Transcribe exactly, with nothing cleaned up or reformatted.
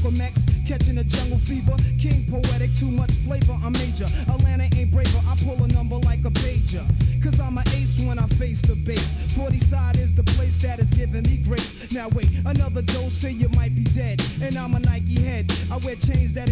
Malcolm X, catching a jungle fever. King poetic, too much flavor, I'm major. Atlanta ain't braver, I pull a number like a pager. Cause I'm an ace when I face the base. forty side is the place that is giving me grace. Now wait, another dose and you might be dead. And I'm a Nike head, I wear chains that